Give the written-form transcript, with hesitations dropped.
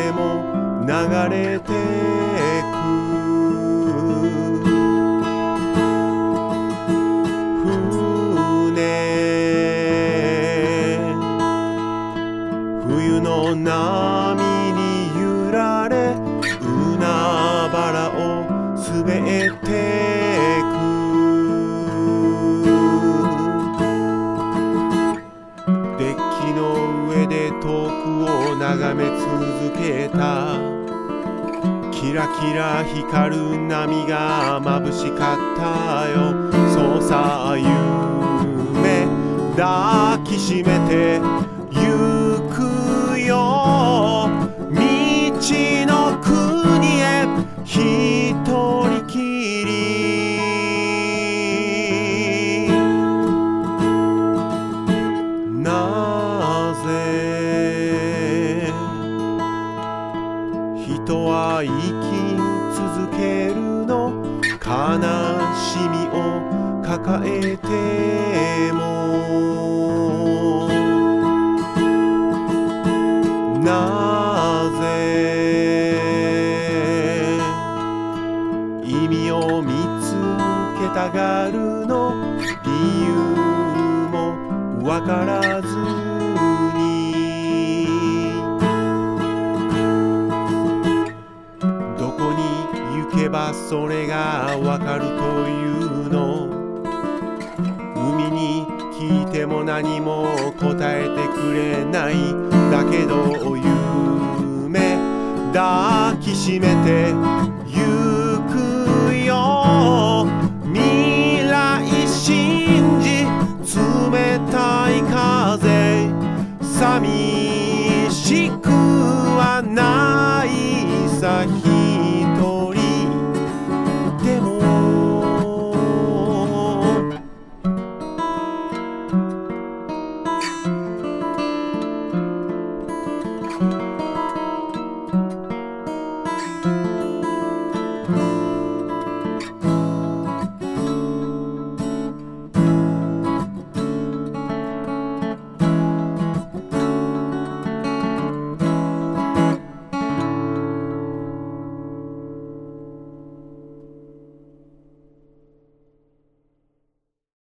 ても流れてく船、冬の波に揺られ海原を滑ってくデッキの上で遠くを眺め続けたキラキラ光る波が眩しかったよそうさ夢抱きしめてゆくよ道の国へ一人きりなぜ人は生き続けるの悲しみを抱えてもなぜ意味を見つけたがるの理由もわからずにどこに行けばそれがわかるというの海に聞いても何も答えてくれないだけど夢抱きしめて